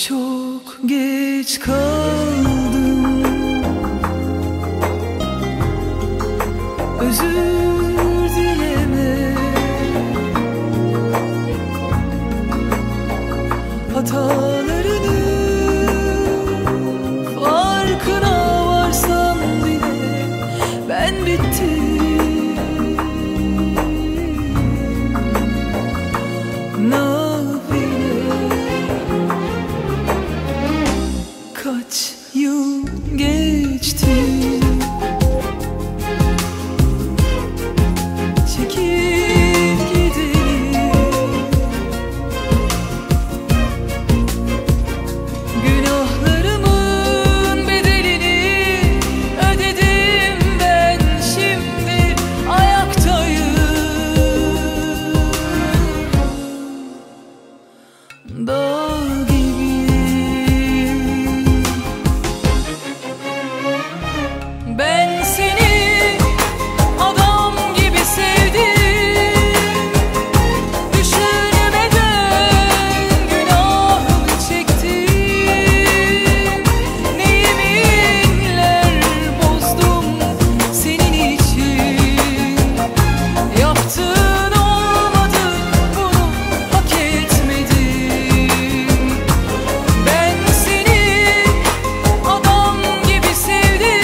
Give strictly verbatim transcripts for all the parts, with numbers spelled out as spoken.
Çok geç kaldım, özür dileme. Hatalarının farkına varsam bile ben bittim. Kaç yıl geçti, çekip gidelim. Günahlarımın bedelini ödedim ben, şimdi ayaktayım. Dağ Ben seni adam gibi sevdim, düşünmeden günahımı çektim. Ne yeminler bozdum senin için, yaptığın olmadı, bunu hak etmedim. Ben seni adam gibi sevdim,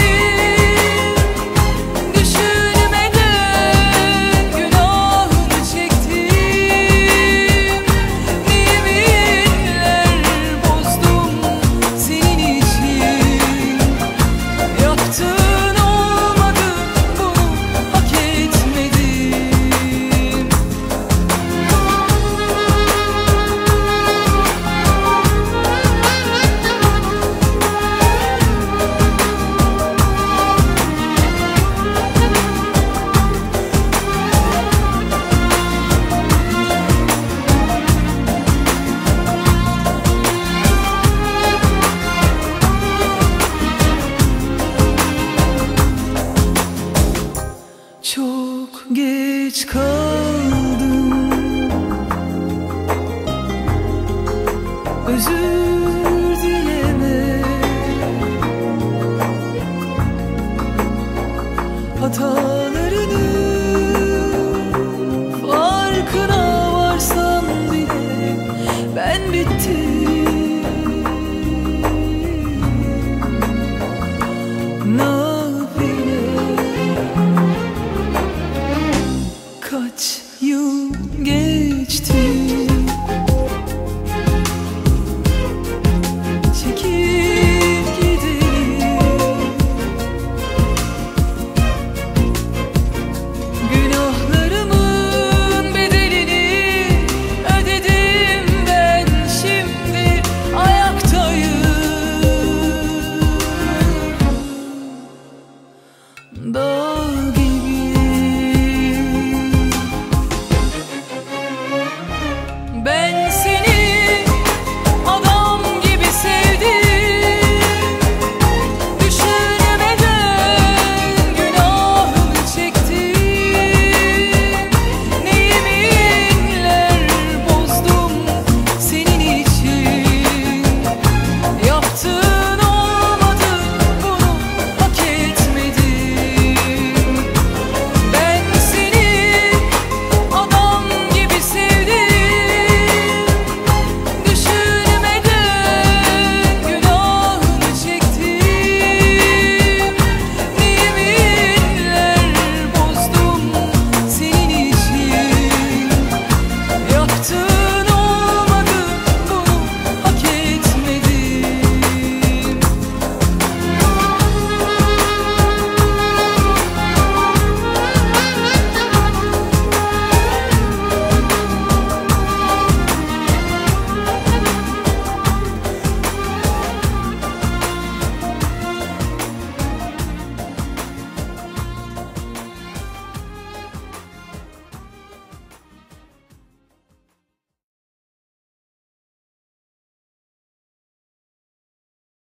çok geç kaldım, özür dileme. Hatalarının farkına varsam bile ben bittim.